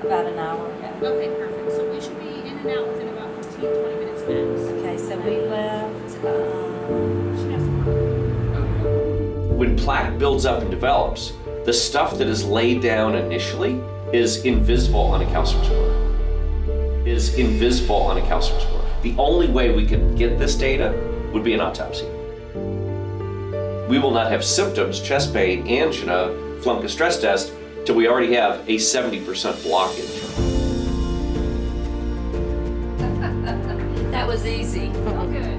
About an hour ago. Okay, perfect. So we should be in and out within about 15, 20 minutes max. Okay, so we left, She has some. When plaque builds up and develops, the stuff that is laid down initially is invisible on a calcium score. The only way we could get this data would be an autopsy. We will not have symptoms, chest pain, angina, flunk a stress test, till we already have a 70% blockage. that was easy. Oh, good.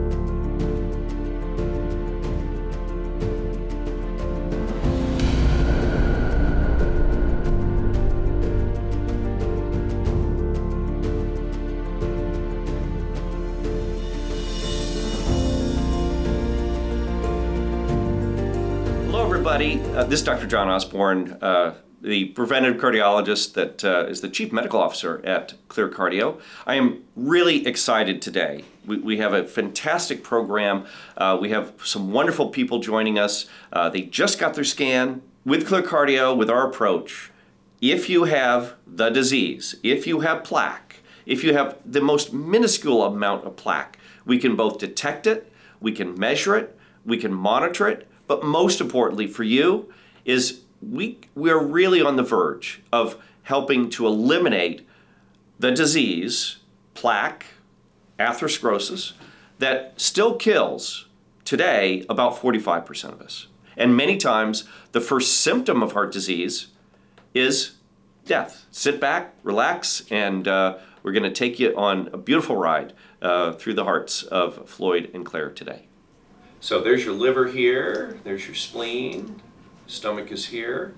Hello, everybody. This is Dr. John Osborne, the preventive cardiologist that is the chief medical officer at Clear Cardio. I am really excited today. We have a fantastic program. We have some wonderful people joining us. They just got their scan with Clear Cardio, with our approach. If you have the disease, if you have plaque, if you have the most minuscule amount of plaque, we can both detect it, we can measure it, we can monitor it, but most importantly for you is we are really on the verge of helping to eliminate the disease, plaque, atherosclerosis, that still kills today about 45% of us. And many times the first symptom of heart disease is death. Sit back, relax, and we're going to take you on a beautiful ride through the hearts of Floyd and Claire today. So there's your liver here, there's your spleen, stomach is here,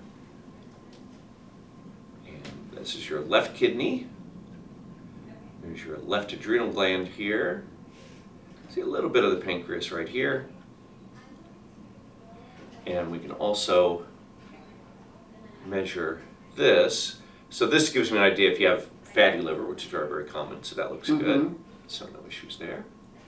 and this is your left kidney. There's your left adrenal gland here. See a little bit of the pancreas right here. And we can also measure this. So this gives me an idea if you have fatty liver, which is very, very common, so that looks good. So no issues there.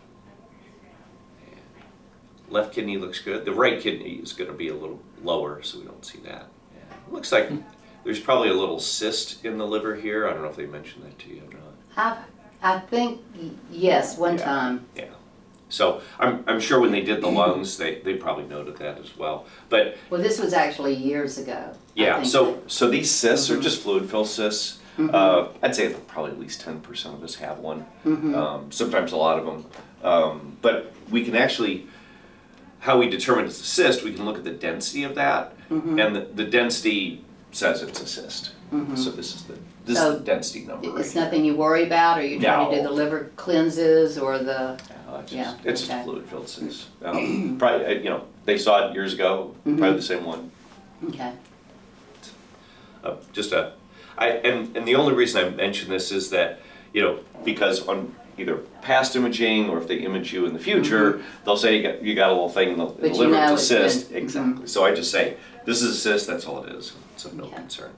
Left kidney looks good. The right kidney is going to be a little lower, so we don't see that. And it looks like there's probably a little cyst in the liver here. I don't know if they mentioned that to you or not. I think, yes, one time. Yeah. So I'm sure when they did the lungs, they probably noted that as well. But Well, this was actually years ago. I yeah, think. so these cysts are just fluid-filled cysts. I'd say probably at least 10% of us have one. Sometimes a lot of them. But we can actually, how we determine it's a cyst, we can look at the density of that, and the density says it's a cyst. So this is the density number. It's right nothing you worry about, or you try to do No. the liver clenses or the. It's okay. a fluid-filled cyst. Probably, they saw it years ago. Probably the same one. Okay. And the only reason I mention this is that, because on either past imaging or if they image you in the future, they'll say you got a little thing in the But liver, it's a it's cyst. been- Exactly. So I just say, this is a cyst, that's all it is. It's of no Okay. concern.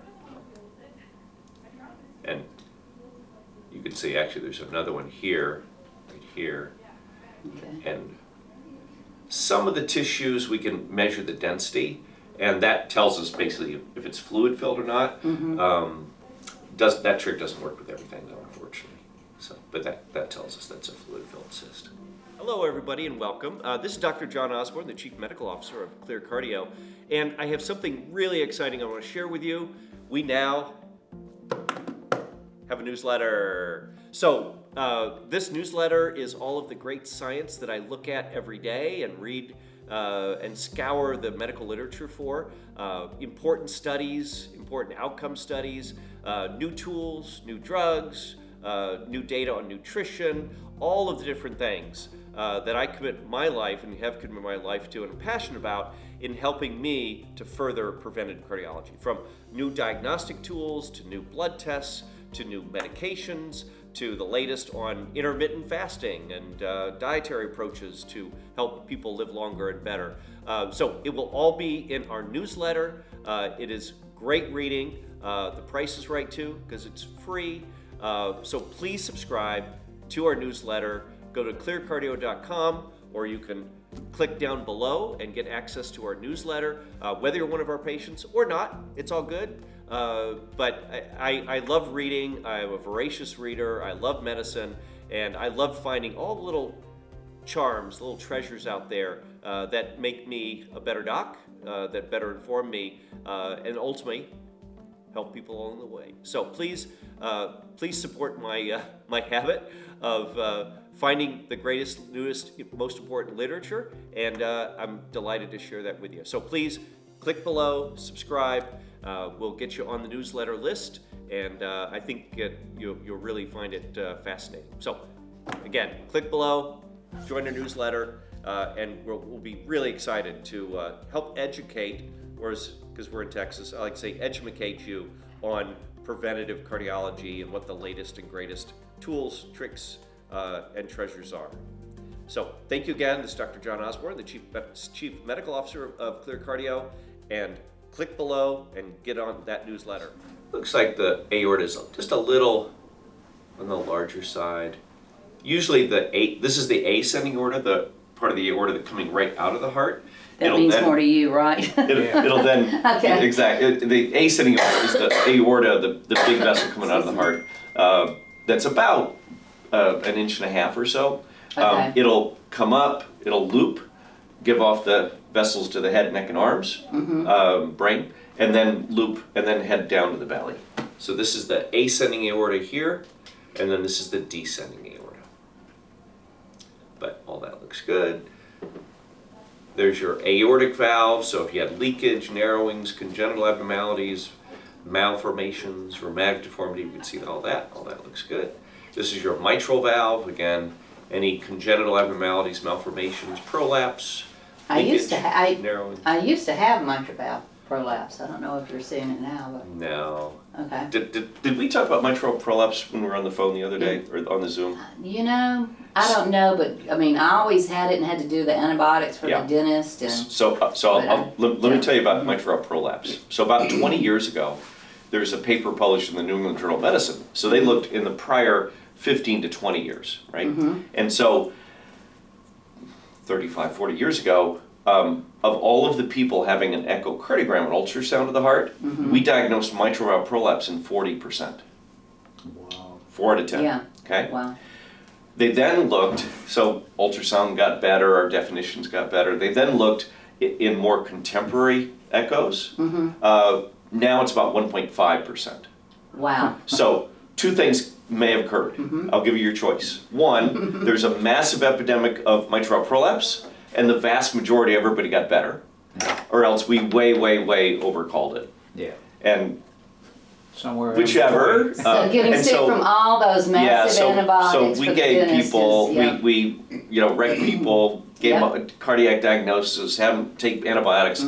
And you can see actually there's another one here, right here. Okay. And some of the tissues we can measure the density, and that tells us basically if it's fluid filled or not. That trick doesn't work with everything though, unfortunately. But that tells us that's a fluid filled cyst. Hello everybody and welcome. This is Dr. John Osborne, the Chief Medical Officer of Clear Cardio, and I have something really exciting I want to share with you. We now have a newsletter. So this newsletter is all of the great science that I look at every day and read and scour the medical literature for. Important studies, important outcome studies, new tools, new drugs, new data on nutrition, all of the different things that I commit my life and have committed my life to and am passionate about in helping me to further preventive cardiology. From new diagnostic tools to new blood tests to new medications to the latest on intermittent fasting and dietary approaches to help people live longer and better. So it will all be in our newsletter. It is great reading. The price is right too because it's free. So please subscribe to our newsletter. Go to clearcardio.com or you can click down below and get access to our newsletter. Whether you're one of our patients or not, it's all good. But I love reading. I'm a voracious reader. I love medicine, and I love finding all the little charms, little treasures out there that make me a better doc, that better inform me, and ultimately help people along the way. So please support my habit of finding the greatest, newest, most important literature, and I'm delighted to share that with you. So please click below, subscribe. We'll get you on the newsletter list, and I think you'll really find it fascinating. So again, click below, join our newsletter, and we'll be really excited to help educate, because we're in Texas, I like to say educate you on preventative cardiology and what the latest and greatest tools, tricks, and treasures are. So thank you again. This is Dr. John Osborne, the Chief Medical Officer of Clear Cardio, and click below and get on that newsletter. Looks like the aorta is just a little on the larger side. Usually this is the ascending aorta, the part of the aorta that's coming right out of the heart. That means more to you, right? It'll then, Okay. exactly. The ascending aorta is the aorta, the big vessel coming out of the heart. That's about an inch and a half or so. Okay. It'll come up, it'll loop, give off the vessels to the head, neck, and arms, brain, and then loop, and then head down to the belly. So this is the ascending aorta here, and then this is the descending aorta. But all that looks good. There's your aortic valve, so if you had leakage, narrowings, congenital abnormalities, malformations, rheumatic deformity, you can see all that. All that looks good. This is your mitral valve. Again, any congenital abnormalities, malformations, prolapse, I leakage, used to narrowing. I used to have mitral valve prolapse. I don't know if you're seeing it now, No. but okay. Did we talk about mitral prolapse when we were on the phone the other day, or on the Zoom? You know, I don't know, but I mean, I always had it and had to do the antibiotics for Yeah. the dentist, and So let me tell you about mitral prolapse. So about 20 years ago, there's a paper published in the New England Journal of Medicine. So they looked in the prior 15 to 20 years, right? And so 35, 40 years ago, of all of the people having an echocardiogram, an ultrasound of the heart, we diagnosed mitral valve prolapse in 40%. Wow. 4 out of 10. yeah. Okay? Wow. They then looked, so ultrasound got better, our definitions got better. They then looked in more contemporary echoes. Now it's about 1.5%. Wow. So two things may have occurred. I'll give you your choice. One, there's a massive epidemic of mitral valve prolapse, and the vast majority, everybody got better. Or else we way overcalled it. Yeah. And Somewhere. in whichever. between. So getting and sick so- from all those massive antibiotics so we for the gave dentist people, is, yeah. we wrecked people, gave them a cardiac diagnosis, had them take antibiotics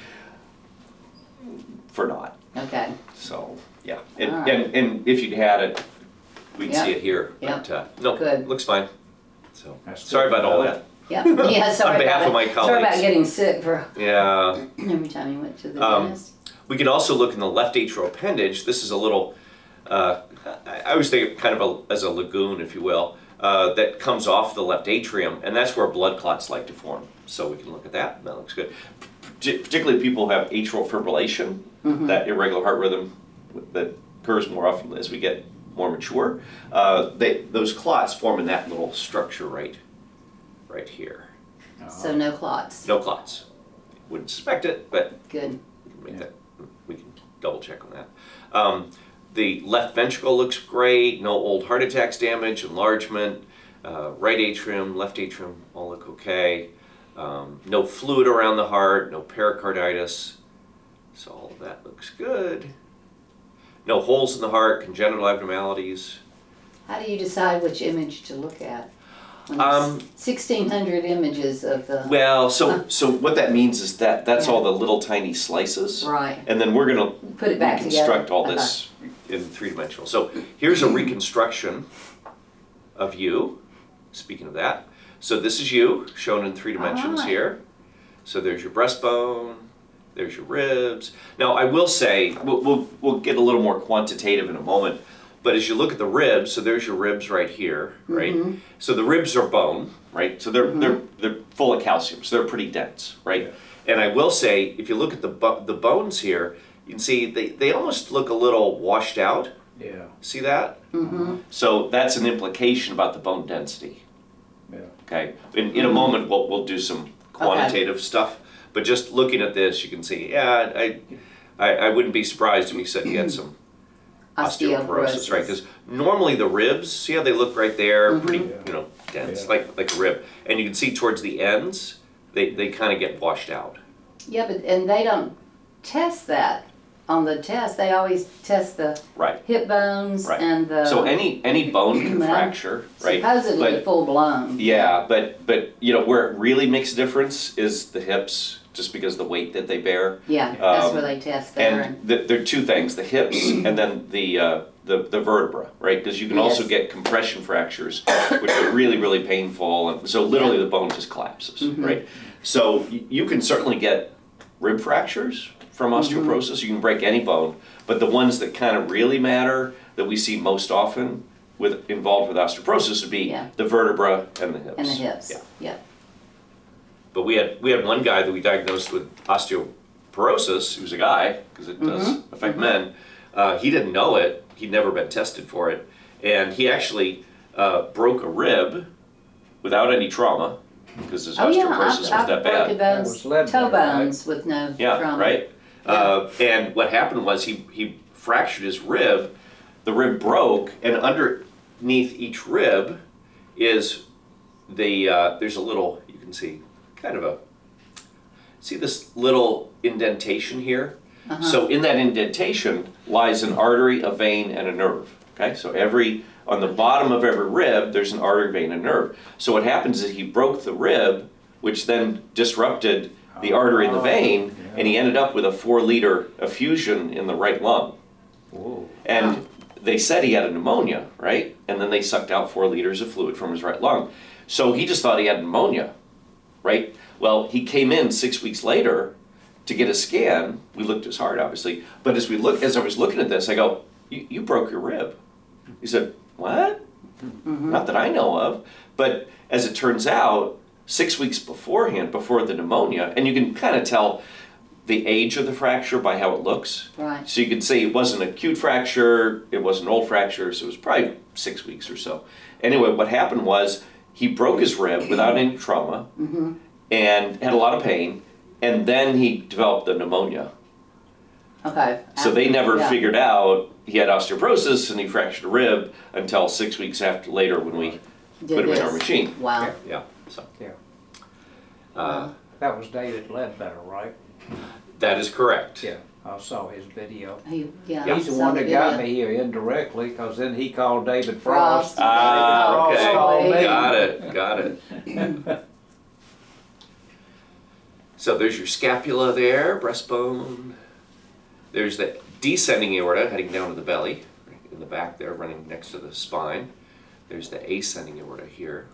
for naught. Okay. So, yeah. All And, right. and if you'd had it, we'd Yep. see it here. Yep. But, no, Good. looks fine. So, That's sorry good. about all that. Yeah. Yeah. Sorry On behalf about of my it. Sorry about colleagues. getting sick for Yeah. every time you went to the Um, dentist. We can also look in the left atrial appendage. This is a little, I always think of kind of as a lagoon, if you will, that comes off the left atrium, and that's where blood clots like to form. So we can look at that. That looks good. Particularly people who have atrial fibrillation, that irregular heart rhythm that occurs more often as we get more mature. Those clots form in that little structure right here. So no clots. No clots. Wouldn't suspect it, but Good. we can make that. We can double check on that. The left ventricle looks great. No old heart attacks damage, enlargement. Right atrium, left atrium all look okay. No fluid around the heart. No pericarditis. So all of that looks good. No holes in the heart. Congenital abnormalities. How do you decide which image to look at? When Um, there's 1,600 images of the. Well, so what that means is that's all the little tiny slices. Right. And then we're gonna Put it back reconstruct together. all this in three-dimensional. So here's a reconstruction of you. Speaking of that, so this is you shown in 3 dimensions Alright. here. So there's your breastbone, there's your ribs. Now I will say we'll get a little more quantitative in a moment. But as you look at the ribs, so there's your ribs right here, right? So the ribs are bone, right? So they're full of calcium, so they're pretty dense, right? And I will say, if you look at the bones here, you can see they almost look a little washed out. Yeah, See that? Mm-hmm. So that's an implication about the bone density. yeah. Okay. In a moment, we'll do some quantitative stuff. But just looking at this, you can see, yeah, I wouldn't be surprised if you said you had some osteoporosis, right? Because normally the ribs, see how they look right there, pretty, you know, dense, Yeah. like a rib. And you can see towards the ends, they kind of get washed out. Yeah, but, and they don't test that on the test. They always test the Right. hip bones Right. and the So any bone can Well, fracture, right? supposedly But- full blown. Yeah, but you know where it really makes a difference is the hips, just because of the weight that they bear. Yeah, that's Um, where they test there. And there are two things: the hips and then the vertebra, right? Because you can also Yes. get compression fractures, which are really painful, and so literally the bone just collapses, Mm-hmm. right? So you can certainly get rib fractures from Mm-hmm. osteoporosis. You can break any bone, but the ones that kind of really matter that we see most often involved with osteoporosis would be Yeah. the vertebra and the hips. And the hips. Yeah. Yeah. But we had one guy that we diagnosed with osteoporosis. He was a guy, because it does affect men. He didn't know it. He'd never been tested for it. And he actually broke a rib without any trauma, because his Oh yeah, osteoporosis was I've that broken bad. That bones, was lead toe there, right? bones with no Yeah, trauma. right? And what happened was he fractured his rib. The rib broke, and underneath each rib is there's a little, you can see, kind of see this little indentation here? So in that indentation lies an artery, a vein, and a nerve. Okay, so on the bottom of every rib, there's an artery, vein, and nerve. So what happens is he broke the rib, which then disrupted the artery and the vein, and he ended up with a 4-liter effusion in the right lung. Whoa. And they said he had a pneumonia, right? And then they sucked out 4 liters of fluid from his right lung. So he just thought he had pneumonia, right? Well, he came in 6 weeks later to get a scan. We looked at his heart, obviously. But as I was looking at this, I go, you broke your rib. He said, what? Not that I know of. But as it turns out, 6 weeks beforehand, before the pneumonia, and you can kind of tell the age of the fracture by how it looks. Right. So you could say it wasn't an acute fracture, it was an old fracture, so it was probably 6 weeks or so. Anyway, what happened was he broke his rib without any trauma and had a lot of pain, and then he developed the pneumonia. Okay. So they never Yeah. figured out he had osteoporosis and he fractured a rib until 6 weeks later when we Did put him in our this. machine. Wow. Yeah, so Yeah. That was David Ledbetter, right? that is correct. Yeah. I saw his video. Yeah. He's the saw one that got video. me here indirectly, because then he called David Frost. Frost. Ah, David Frost called okay. me. Got it. So there's your scapula there, breastbone. There's the descending aorta heading down to the belly, right in the back there, running next to the spine. There's the ascending aorta here.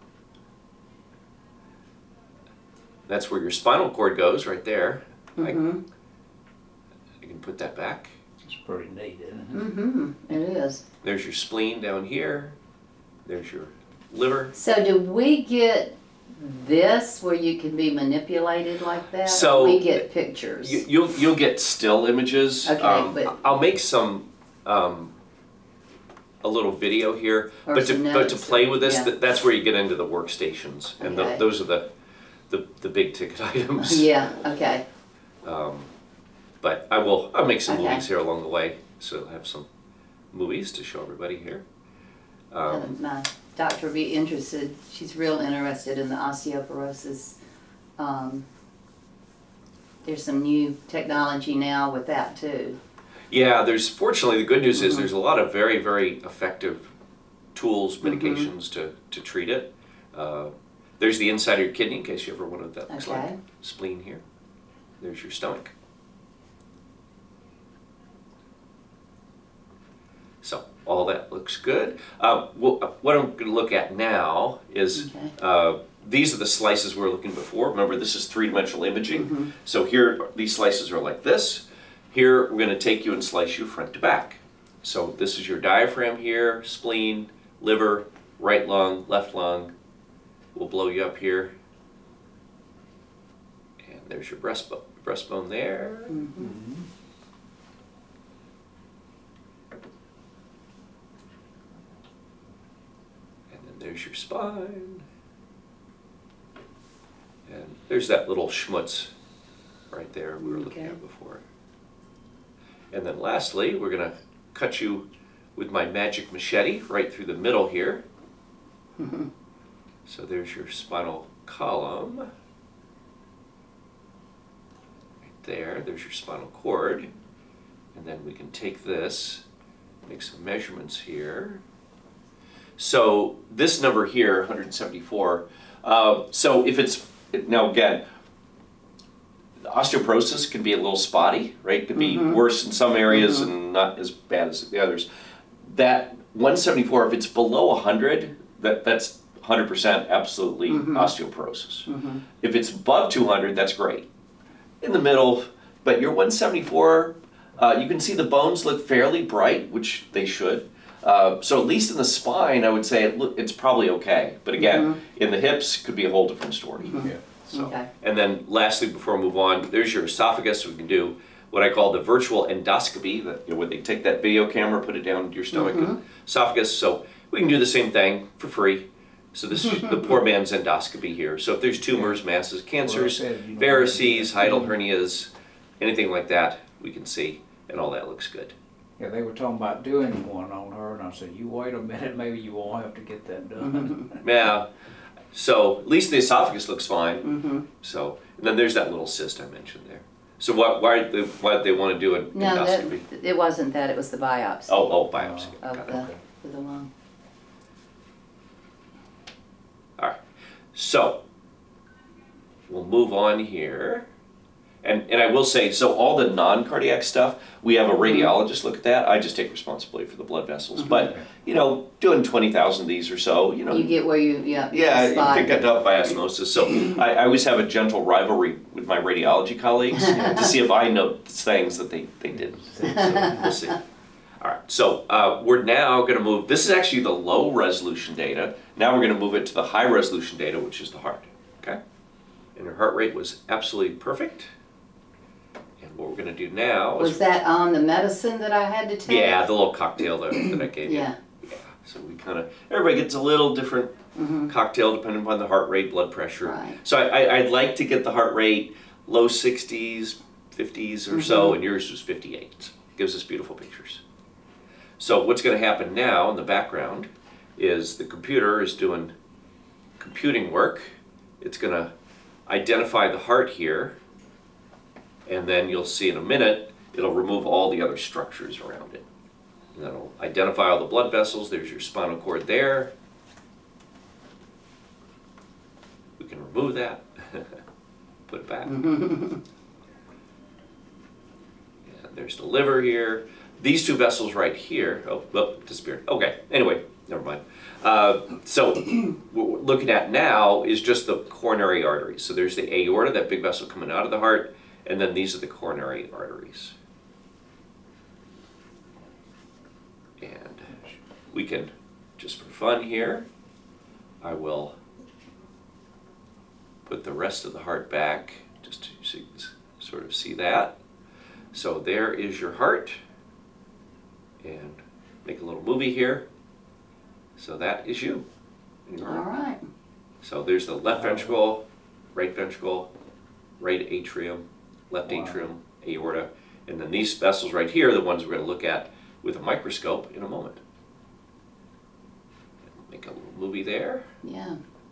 That's where your spinal cord goes, right there. I can put that back. It's pretty neat, isn't it? Mm-hmm. It is. There's your spleen down here. There's your liver. So do we get this where you can be manipulated like that? So, Or we get pictures. You'll get still images. Okay, but- I'll make some a little video here, Or but some to notes, play with this, yeah. that's where you get into the workstations, and Okay. those are the big ticket items. Yeah. Okay. But I'll make some Okay. movies here along the way, so I'll have some movies to show everybody here. My doctor would be interested. She's real interested in the osteoporosis. There's some new technology now with that too. Yeah, fortunately the good news Mm-hmm. is there's a lot of very, very effective tools, medications to treat it. There's the inside of your kidney in case you ever wanted that. Looks like Okay. spleen here. There's your stomach. So all that looks good. What I'm going to look at now is Okay. these are the slices we were looking before. Remember, this is three-dimensional imaging. So here, these slices are like this. Here, we're going to take you and slice you front to back. So this is your diaphragm here, spleen, liver, right lung, left lung. We'll blow you up here. And there's your breastbone there. there's your spine. And there's that little schmutz right there we were looking Okay. at before. And then lastly, we're going to cut you with my magic machete right through the middle here. So there's your spinal column. Right there, there's your spinal cord. And then we can take this, make some measurements here. So this number here, 174, so if it's, now again, osteoporosis can be a little spotty, right? It could be worse in some areas and not as bad as the others. That 174, if it's below 100, that's 100% absolutely osteoporosis. If it's above 200, that's great. In the middle, but your 174, you can see the bones look fairly bright, which they should. So at least in the spine, I would say it's probably okay. But again, in the hips, could be a whole different story. Yeah. So, Okay. and then lastly, before we move on, there's your esophagus. So we can do what I call the virtual endoscopy, that, where they take that video camera, put it down into your stomach and esophagus. So we can do the same thing for free. So this is the poor man's endoscopy here. So if there's tumors, masses, cancers, Well, I said, you know, varices, hiatal hernias, anything like that, we can see, and all that looks good. Yeah, they were talking about doing one on her, and I said, you wait a minute, maybe you won't have to get that done. Yeah. So at least the esophagus looks fine. So, and then there's that little cyst I mentioned there. So why did they want to do an No, endoscopy? it wasn't that, it was the biopsy Oh, biopsy. of Got it. the lung. All right. So we'll move on here. And I will say, so all the non-cardiac stuff, we have a radiologist look at that. I just take responsibility for the blood vessels. But, you know, doing 20,000 of these or so, you know. You get where you, Yeah, spot. you pick it up by osmosis. So I always have a gentle rivalry with my radiology colleagues to see if I know things that they didn't. So we'll see. All right, so we're now going to move, this is actually the low resolution data. Now we're going to move it to the high resolution data, which is the heart, okay? And her heart rate was absolutely perfect. And what we're going to do now is... Was that on the medicine that I had to take? Yeah, the little cocktail that I gave you. Yeah. Yeah, so we kind of, everybody gets a little different cocktail depending upon the heart rate, blood pressure. Right. So I'd like to get the heart rate low 60s, 50s or so, and yours was 58. Gives us beautiful pictures. So what's going to happen now in the background is the computer is doing computing work. It's going to identify the heart here, and then you'll see in a minute, it'll remove all the other structures around it. And then it'll identify all the blood vessels. There's your spinal cord there. We can remove that, put it back. And there's the liver here. These two vessels right here, disappeared. Okay, anyway, never mind. So what we're looking at now is just the coronary arteries. So there's the aorta, that big vessel coming out of the heart, and then these are the coronary arteries. And we can, just for fun here, I will put the rest of the heart back, just to so you can sort of see that. So there is your heart. And make a little movie here. So that is you. All right. So there's the left ventricle, right atrium, left atrium, aorta, and then these vessels right here are the ones we're going to look at with a microscope in a moment. Make a little movie there. Yeah.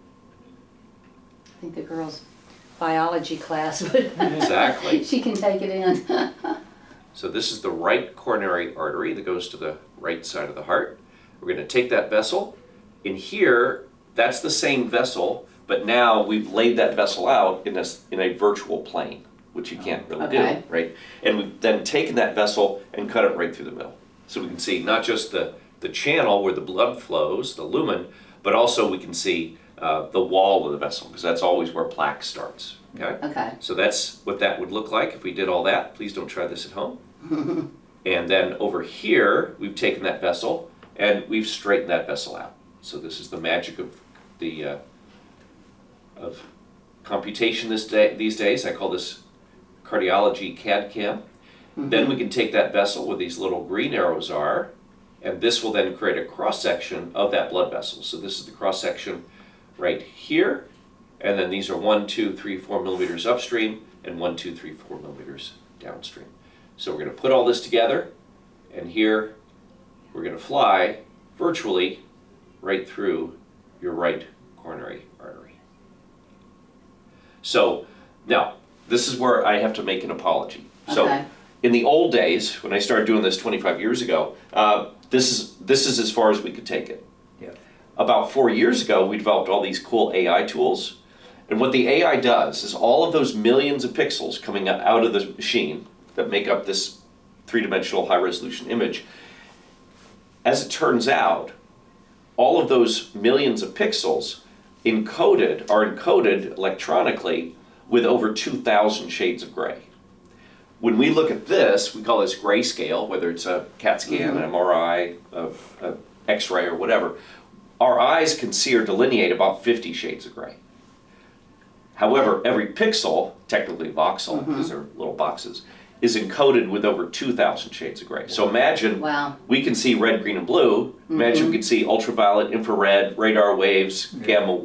I think the girl's biology class would. Exactly. She can take it in. So this is the right coronary artery that goes to the right side of the heart. We're going to take that vessel. In here, that's the same vessel, but now we've laid that vessel out in a virtual plane, which you can't really Okay. do, right? And we've then taken that vessel and cut it right through the middle. So we can see not just the channel where the blood flows, the lumen, but also we can see the wall of the vessel, because that's always where plaque starts, okay? Okay. So that's what that would look like if we did all that. Please don't try this at home. And then over here, we've taken that vessel and we've straightened that vessel out. So this is the magic of the of computation these days. I call this cardiology CAD-CAM. Then we can take that vessel where these little green arrows are, and this will then create a cross-section of that blood vessel. So this is the cross-section right here, and then these are 1, 2, 3, 4 millimeters upstream, and 1, 2, 3, 4 millimeters downstream. So we're going to put all this together, and here we're going to fly virtually right through your right coronary artery. So now, this is where I have to make an apology. So Okay. in the old days, when I started doing this 25 years ago, this is as far as we could take it. Yeah. About 4 years ago, we developed all these cool AI tools. And what the AI does is all of those millions of pixels coming out of the machine that make up this three-dimensional high-resolution image, as it turns out, all of those millions of pixels are encoded electronically with over 2,000 shades of gray. When we look at this, we call this grayscale, whether it's a CAT scan, an MRI, a X-ray, or whatever. Our eyes can see or delineate about 50 shades of gray. However, every pixel, technically voxel, because they're little boxes, is encoded with over 2,000 shades of gray. So imagine Wow. we can see red, green, and blue. Imagine we could see ultraviolet, infrared, radar waves, gamma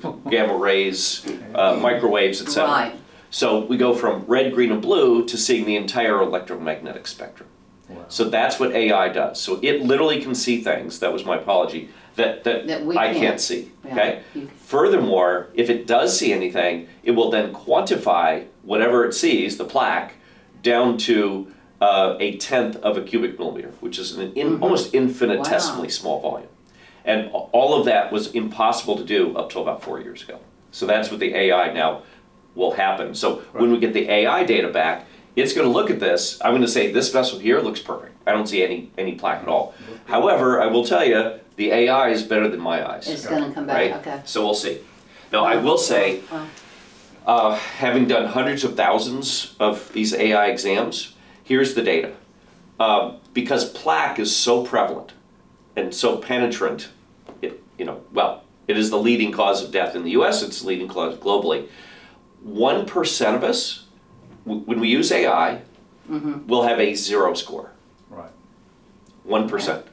rays, microwaves, etc. Right. So we go from red, green, and blue to seeing the entire electromagnetic spectrum. Wow. So that's what AI does. So it literally can see things, that was my apology, that we I can't. can't see. Yeah, Okay? you- Furthermore, if it does see anything, it will then quantify whatever it sees, the plaque, down to a tenth of a cubic millimeter, which is an almost infinitesimally Wow. small volume. And all of that was impossible to do up till about 4 years ago. So that's what the AI now will happen. So when we get the AI data back, it's going to look at this. I'm going to say this vessel here looks perfect. I don't see any plaque at all. However, I will tell you, the AI is better than my eyes. It's gonna come back, Right? okay. So we'll see. Now, I will say, Wow. having done hundreds of thousands of these AI exams, here's the data. Because plaque is so prevalent and so penetrant, it is the leading cause of death in the US, it's the leading cause globally. 1% of us, when we use AI, will have a 0 score. Right. 1%.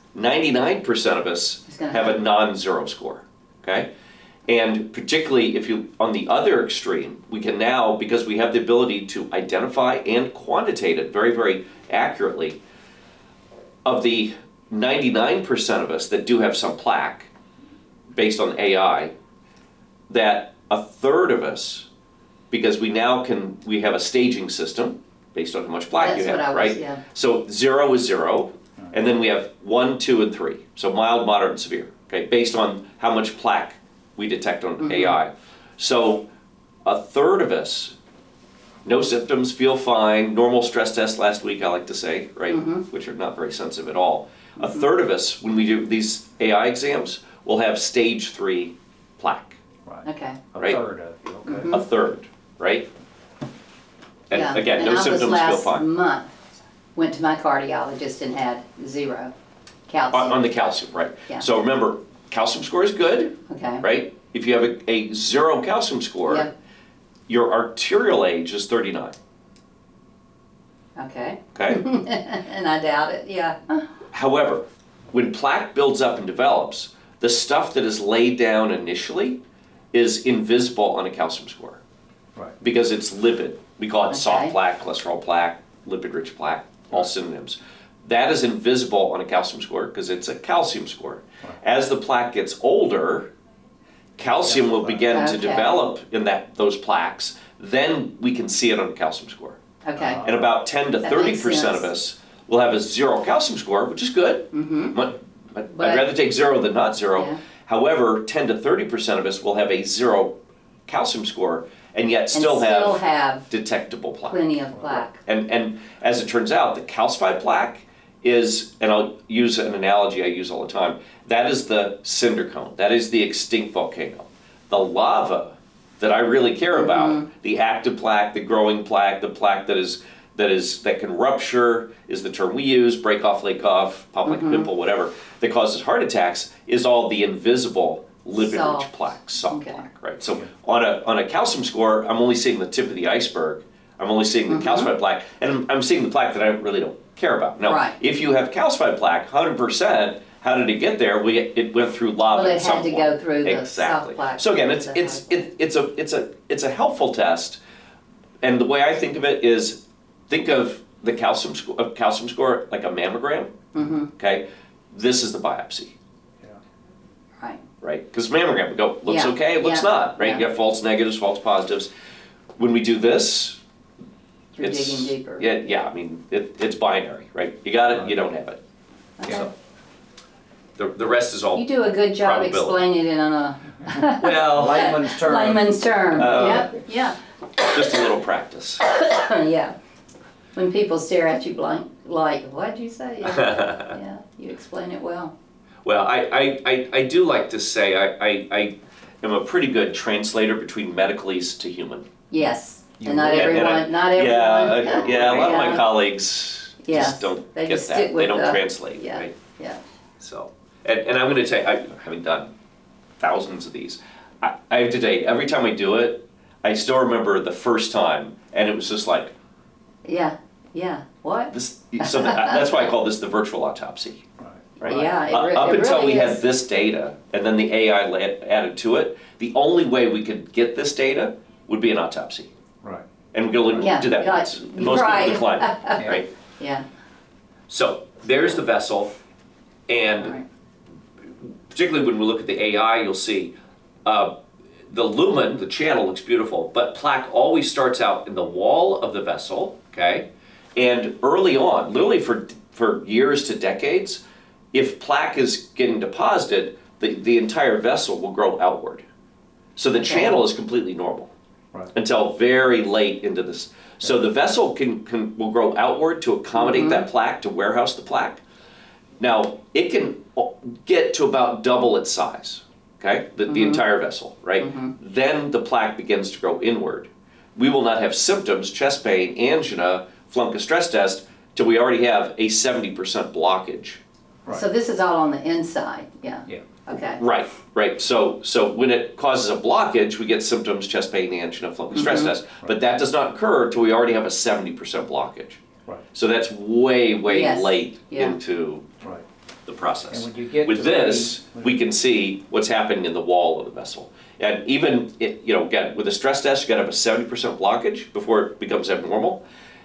99% of us It's gonna have a happen. non-zero score, okay? And particularly if you, on the other extreme, we can now, because we have the ability to identify and quantitate it very, very accurately, of the 99% of us that do have some plaque, based on AI, that a third of us, because we have a staging system based on how much plaque That's you have, what I was- right? yeah. So 0 is 0, and then we have 1, 2, and 3. So mild, moderate, and severe, okay, based on how much plaque we detect on AI. So a third of us, no symptoms, feel fine, normal stress test last week, I like to say, right, which are not very sensitive at all. A third of us, when we do these AI exams, will have stage 3 plaque. Right. Okay. A Right. third of you, okay. A third, right? And Yeah, again, and no I was symptoms, feel last fine. month, went to my cardiologist and had 0 calcium. On the calcium, right? Yeah. So remember, calcium score is good, Okay. right? If you have a 0 calcium score, Yep. your arterial age is 39, Okay. okay? And I doubt it, yeah. However, when plaque builds up and develops, the stuff that is laid down initially is invisible on a calcium score Right. because it's lipid. We call it Okay. soft plaque, cholesterol plaque, lipid-rich plaque, all synonyms. That is invisible on a calcium score because it's a calcium score. Right. As the plaque gets older, calcium will begin to Okay. develop in those plaques. Then we can see it on a calcium score. Okay. And about 10 to That 30% of makes us will have a 0 calcium score, which is good. I'd rather take 0 than not 0. Yeah. However, 10 to 30% of us will have a 0 calcium score and yet And still have have detectable plaque. plenty of plaque. And as it turns out, the calcified plaque is, and I'll use an analogy I use all the time, that is the cinder cone. That is the extinct volcano. The lava that I really care about, the active plaque, the growing plaque, the plaque that can rupture is the term we use, break off, lake off, pop like a pimple, whatever, that causes heart attacks, is all the invisible lipid-rich Soft. plaque, soft Okay. plaque, right? So on a calcium score, I'm only seeing the tip of the iceberg. I'm only seeing the calcified plaque, and I'm seeing the plaque that I really don't care about. Now, Right. if you have calcified plaque, 100%, how did it get there? It went through lava Well, it at some had to point. go through the Exactly. soft plaque. So again, It's it's a helpful test, and the way I think of it is, think of the calcium score like a mammogram. Mm-hmm, Okay, this is the biopsy, right. right? Because mammogram, we go, looks Yeah, okay, looks yeah, not, right? yeah. You have false negatives, false positives. When we do this, You're it's digging deeper. yeah. I mean, it's binary, right? You got it, you don't have it. Okay. So the rest is all You do a good job probability. explaining it in a well, Layman's term. layman's term. Yep, yeah, just a little practice. yeah. When people stare at you blank, like, what'd you say? Yeah, yeah, you explain it well. Well, I do like to say I am a pretty good translator between medicalese to human. Yes, You and not will. everyone, not everyone. Yeah, a lot of my Yeah. colleagues Yes, just don't they get just that. stick They with don't the- translate, yeah. right? Yeah, So, and I'm going to tell you, having done thousands of these, I have to tell you, every time I do it, I still remember the first time, and it was just like yeah, yeah, what? this. So that's why I call this the virtual autopsy. Right? Yeah, Up it until really we is. had this data, and then the AI added to it, the only way we could get this data would be an autopsy. Right. And we could only Yeah, do that right, once. Most right. people decline it, right? Yeah, So there's the vessel, and right. particularly when we look at the AI, you'll see the lumen, the channel looks beautiful, but plaque always starts out in the wall of the vessel, okay? And early on, literally for years to decades, if plaque is getting deposited, the entire vessel will grow outward. So the Okay. channel is completely normal Right. until very late into this. So the vessel will grow outward to accommodate that plaque, to warehouse the plaque. Now, it can get to about double its size, okay? The entire vessel, right? Then the plaque begins to grow inward. We will not have symptoms, chest pain, angina, flunk a stress test, till we already have a 70% blockage. Right. So this is all on the inside, yeah, Yeah. okay. Right. So when it causes a blockage, we get symptoms, chest pain, angina, flunk a stress test. But that does not occur till we already have a 70% blockage. Right. So that's way Yes, late yeah. into Right. the process. And when you get With to this, the- we can see what's happening in the wall of the vessel. And even, again, with a stress test, you gotta have a 70% blockage before it becomes abnormal.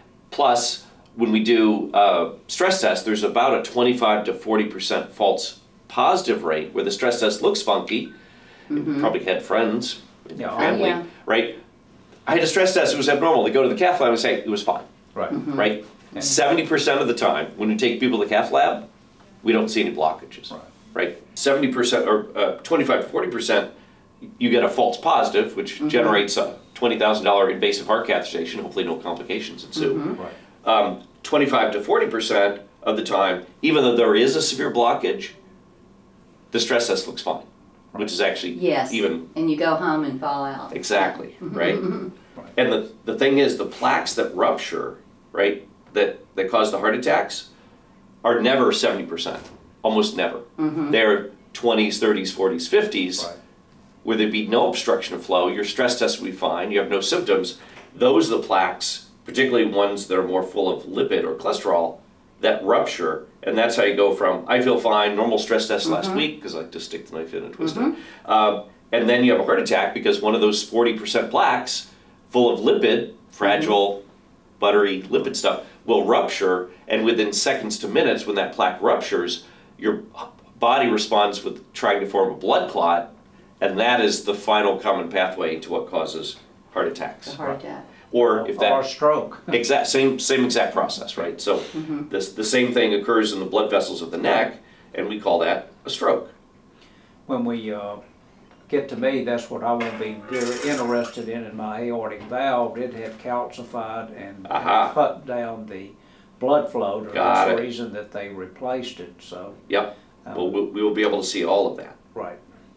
Plus, when we do stress tests, there's about a 25 to 40% false positive rate where the stress test looks funky. You probably had friends in your Yeah. family, Oh, yeah. right? I had a stress test, it was abnormal. They go to the cath lab and say, it was fine, Right. right? 70% of the time, when you take people to the cath lab, we don't see any blockages, Right. right? 70% or 25 to 40%, you get a false positive, which generates a $20,000 invasive heart catheterization, hopefully no complications ensue. Right. 25 to 40% of the time, even though there is a severe blockage, the stress test looks fine, which is actually Yes, even and you go home and fall out. exactly, right? And the thing is, the plaques that rupture, right, that cause the heart attacks, are never 70%, almost never. They're 20s, 30s, 40s, 50s, Right. where there'd be no obstruction of flow, your stress test would be fine, you have no symptoms. Those are the plaques, particularly ones that are more full of lipid or cholesterol, that rupture, and that's how you go from, I feel fine, normal stress test last week, because I like to stick the knife in and twist it, and then you have a heart attack because one of those 40% plaques, full of lipid, fragile, buttery lipid stuff, will rupture, and within seconds to minutes, when that plaque ruptures, your body responds with trying to form a blood clot, and that is the final common pathway to what causes heart attacks. The heart attack. Or if that Or stroke. same exact process, right? So the same thing occurs in the blood vessels of the neck, and we call that a stroke. When we get to me, that's what I will be interested in my aortic valve. It had calcified and Aha. cut down the blood flow. Got That's it. the reason that they replaced it. So, Yep. Well, we will be able to see all of that. right.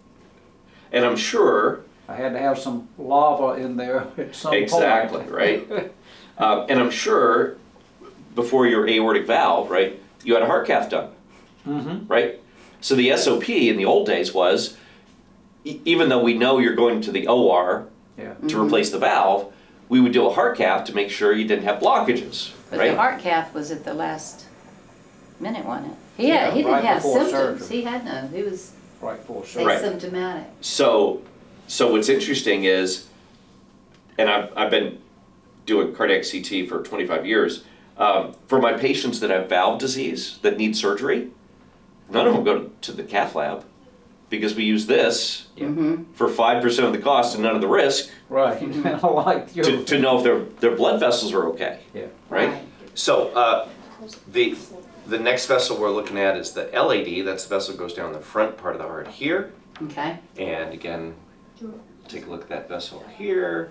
And I'm sure, I had to have some lava in there at some exactly, point. right? And I'm sure before your aortic valve, right, you had a heart cath done, right? So the SOP in the old days was, even though we know you're going to the OR Yeah. to replace the valve, we would do a heart cath to make sure you didn't have blockages, But right? the heart cath was at the last minute, wasn't it? He Yeah, didn't right have before symptoms. surgery. He had none. He was Right before surgery. Right. asymptomatic. So what's interesting is, and I've been doing cardiac CT for 25 years, for my patients that have valve disease that need surgery, none of them go to the cath lab because we use this for 5% of the cost and none of the risk Right, I like your. to know if their blood vessels are okay, Yeah. right? So the next vessel we're looking at is the LAD. That's the vessel that goes down the front part of the heart here. Okay. And again, take a look at that vessel here.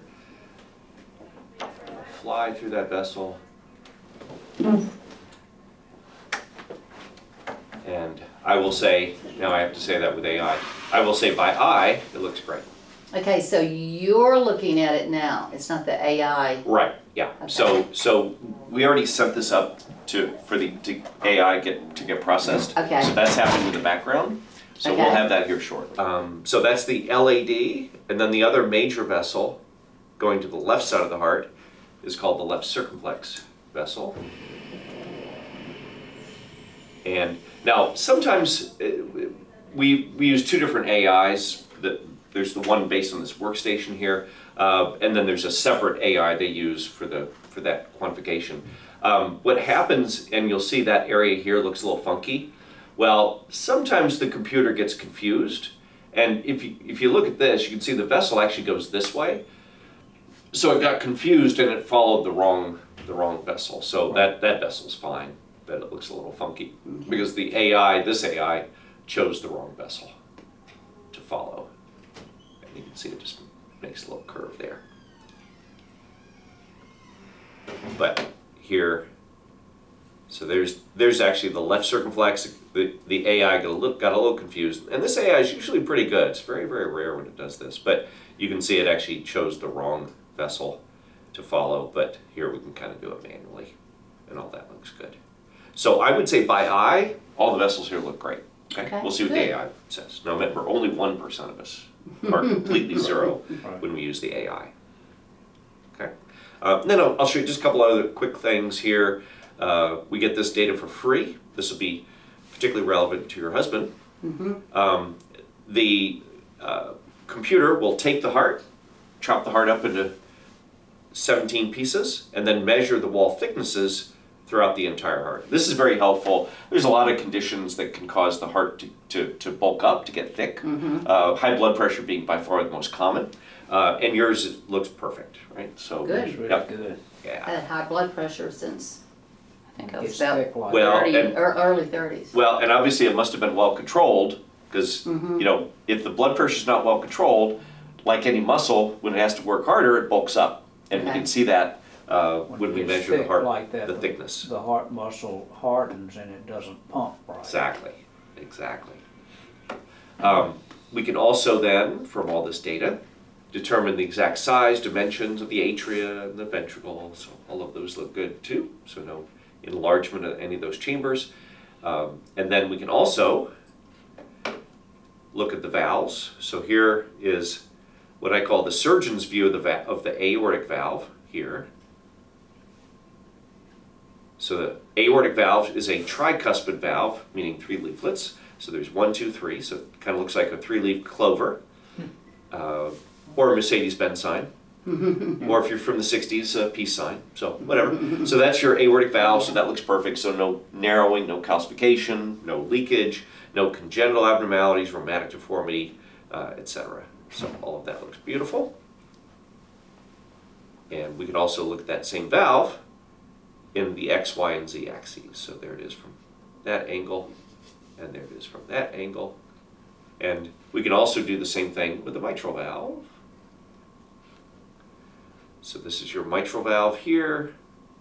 Fly through that vessel. And I will say, now I have to say that with AI, I will say by eye, it looks great. Okay, so you're looking at it now. It's not the AI. Right, yeah. Okay. So we already set this up for the AI to get processed. Okay. So that's happening in the background. So we'll Okay. have that here shortly. So that's the LAD, and then the other major vessel going to the left side of the heart is called the left circumflex vessel. And now sometimes we use two different AIs. There's the one based on this workstation here, and then there's a separate AI they use for that quantification. What happens, and you'll see that area here looks a little funky. Well, sometimes the computer gets confused, and if you look at this, you can see the vessel actually goes this way. So it got confused and it followed the wrong vessel. So that vessel's fine, but it looks a little funky because this AI chose the wrong vessel to follow. And you can see it just makes a little curve there. But here, so there's actually the left circumflex. The AI got a little confused, and this AI is usually pretty good. It's very, very rare when it does this, but you can see it actually chose the wrong vessel to follow. But here we can kind of do it manually, and all that looks good. So I would say by eye, all the vessels here look great. Okay, we'll see what good. the AI says. Now remember, only 1% of us are completely zero when we use the AI. Okay, then I'll show you just a couple other quick things here. We get this data for free. This will be particularly relevant to your husband. The computer will take the heart, chop the heart up into 17 pieces, and then measure the wall thicknesses throughout the entire heart. This is very helpful. There's a lot of conditions that can cause the heart to bulk up, to get thick. High blood pressure being by far the most common. And yours looks perfect, right? So Good. It's really Yep. good. I Yeah. had high blood pressure since I think I was It's about thick like Well, 30 and- or early 30s. Well, and obviously it must have been well controlled because you know, if the blood pressure is not well controlled, like any muscle, when it has to work harder, it bulks up, and we Okay. can see that when it we gets measure the thick heart, like that, the thickness. The heart muscle hardens and it doesn't pump right. Exactly. We can also then, from all this data, determine the exact size, dimensions of the atria and the ventricles. So all of those look good too. So no enlargement of any of those chambers. And then we can also look at the valves. So here is what I call the surgeon's view of the aortic valve here. So the aortic valve is a tricuspid valve, meaning 3 leaflets. So there's 1, 2, 3. So it kind of looks like a 3-leaf clover, or a Mercedes-Benz sign, or if you're from the 60s, a peace sign. So whatever. So that's your aortic valve. So that looks perfect. So no narrowing, no calcification, no leakage, no congenital abnormalities, rheumatic deformity, etc. So all of that looks beautiful. And we can also look at that same valve in the X, Y, and Z axes. So there it is from that angle, and there it is from that angle. And we can also do the same thing with the mitral valve. So this is your mitral valve here.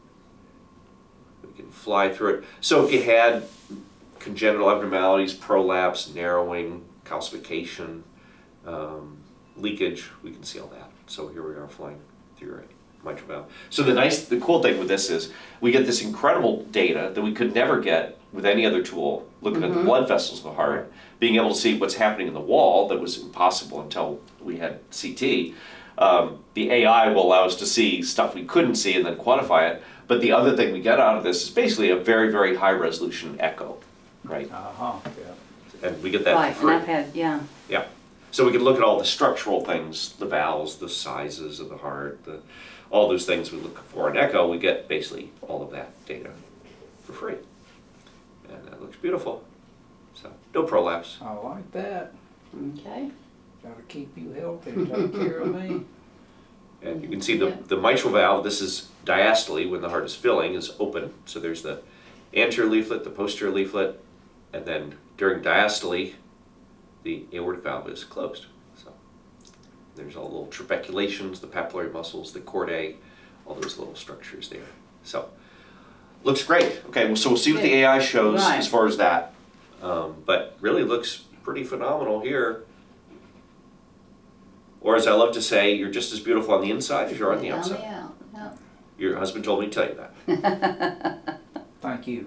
We can fly through it. So if you had congenital abnormalities, prolapse, narrowing, calcification, leakage, we can see all that. So here we are flying through your mitral valve. So the cool thing with this is we get this incredible data that we could never get with any other tool, looking at the blood vessels of the heart, being able to see what's happening in the wall that was impossible until we had CT. The AI will allow us to see stuff we couldn't see and then quantify it. But the other thing we get out of this is basically a very, very high resolution echo, right? Uh-huh, yeah. And we get that Right, for and free. I've had, yeah. Yeah. So we can look at all the structural things, the valves, the sizes of the heart, all those things we look for in echo. We get basically all of that data for free. And that looks beautiful. So no prolapse. I like that. Okay. Gotta keep you healthy, take care of me. And you can see Yeah. the mitral valve, this is diastole when the heart is filling, is open. So there's the anterior leaflet, the posterior leaflet, and then during diastole, the aortic valve is closed. So there's all the little trabeculations, the papillary muscles, the chordae, all those little structures there. So looks great. Okay, well, so we'll see what the AI shows Right. as far as that. But really looks pretty phenomenal here. Or as I love to say, you're just as beautiful on the inside as you're on the outside. Yeah. Your husband told me to tell you that. Thank you.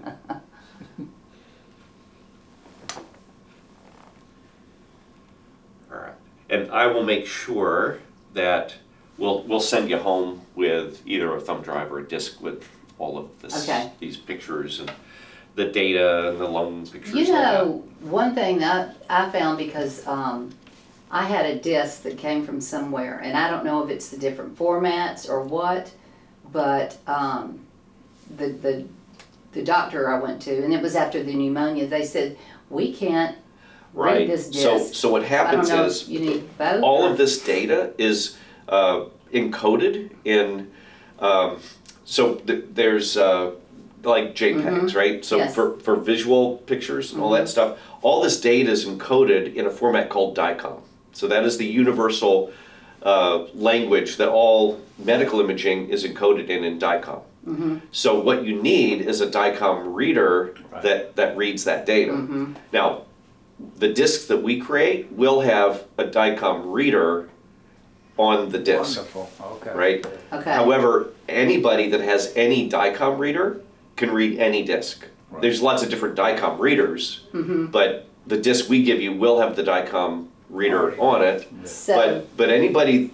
All right. And I will make sure that we'll send you home with either a thumb drive or a disc with all of this, Okay. these pictures and the data and the lung pictures. You and all that. know, one thing that I found, because I had a disc that came from somewhere, and I don't know if it's the different formats or what, but the doctor I went to, and it was after the pneumonia, they said, we can't read Right. this So disc. what I don't happens know is if you need both. all or- of this data is encoded in. There's like JPEGs, right? So Yes. for visual pictures and all that stuff, all this data is encoded in a format called DICOM. So that is the universal language that all medical imaging is encoded in DICOM. So what you need is a DICOM reader that reads that data. Now, the discs that we create will have a DICOM reader on the disc, Wonderful, okay. right? Okay. However, anybody that has any DICOM reader can read any disc. Right. There's lots of different DICOM readers, but the disc we give you will have the DICOM reader on it. So, But anybody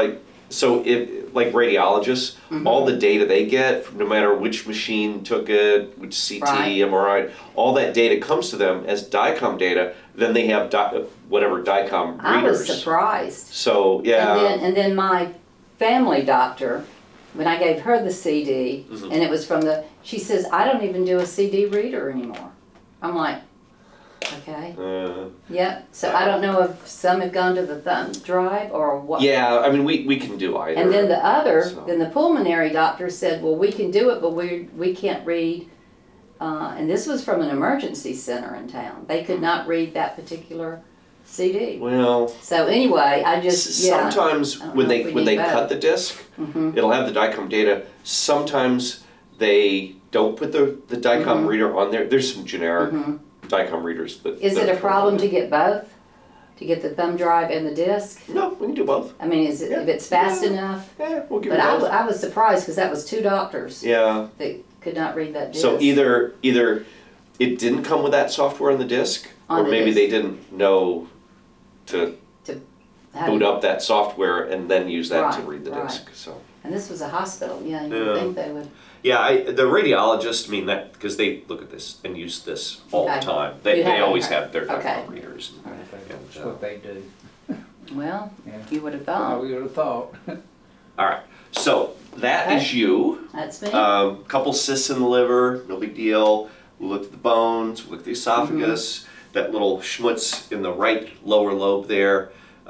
like radiologists, all the data they get, no matter which machine took it, which CT, Right. MRI, all that data comes to them as DICOM data. Then they have whatever DICOM I was readers. surprised. So yeah, And then my family doctor, when I gave her the CD, and it was from she says, I don't even do a CD reader anymore. I'm like, okay. Yep. So I don't know if some have gone to the thumb drive or what. yeah. I mean, we can do either. And then So- then the pulmonary doctor said, well, we can do it, but we can't read. And this was from an emergency center in town. They could not read that particular CD. Well, So anyway, I just, sometimes I don't when know if we they need both. cut the disc, it'll have the DICOM data. Sometimes they don't put the DICOM reader on there. There's some generic DICOM readers, but Is it a problem to get both? To get the thumb drive and the disc? No, we can do both. I mean, is it, if it's fast Yeah. enough? Yeah, we'll give But you I, both. I was surprised because that was 2 doctors Yeah. that could not read that disc. So either it didn't come with that software on the disc, On or the maybe disc. they didn't know to How boot do you- up that software and then use that to Right, read the right. disc. So. And this was a hospital. Yeah, you Yeah. would think they would. Yeah, the radiologists mean that because they look at this and use this all Okay. the time. You They have- always okay. have their Okay. DICOM readers. That's what they do. Well, Yeah. you would have I thought. would have thought. All right, so that Okay. is you. That's me. Couple cysts in the liver, no big deal. We'll look at the bones, we'll look at the esophagus, that little schmutz in the right lower lobe there.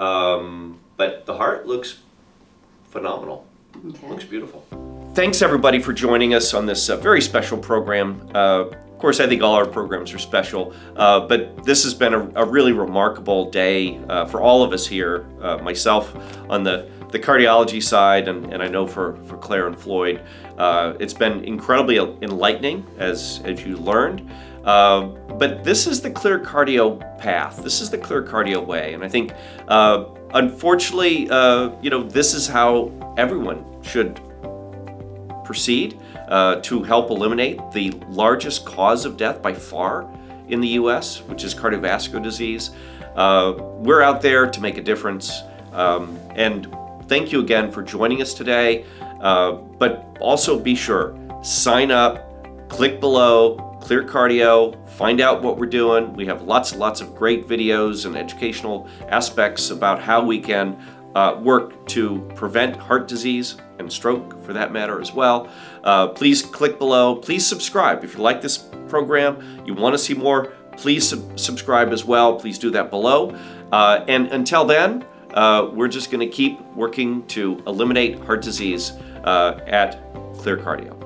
But the heart looks phenomenal. Okay. Looks beautiful. Thanks everybody for joining us on this very special program. Of course, I think all our programs are special, but this has been a really remarkable day for all of us here, myself on the cardiology side, and I know for Claire and Floyd. It's been incredibly enlightening as you learned. But this is the clear cardio path. This is the clear cardio way. And I think, unfortunately, this is how everyone should proceed to help eliminate the largest cause of death by far in the U.S., which is cardiovascular disease. We're out there to make a difference. And thank you again for joining us today. But also be sure, sign up, click below, Clear Cardio, find out what we're doing. We have lots and lots of great videos and educational aspects about how we can work to prevent heart disease and stroke for that matter as well. Please click below. Please subscribe. If you like this program, you want to see more, please subscribe as well. Please do that below. And until then, we're just going to keep working to eliminate heart disease at Clear Cardio.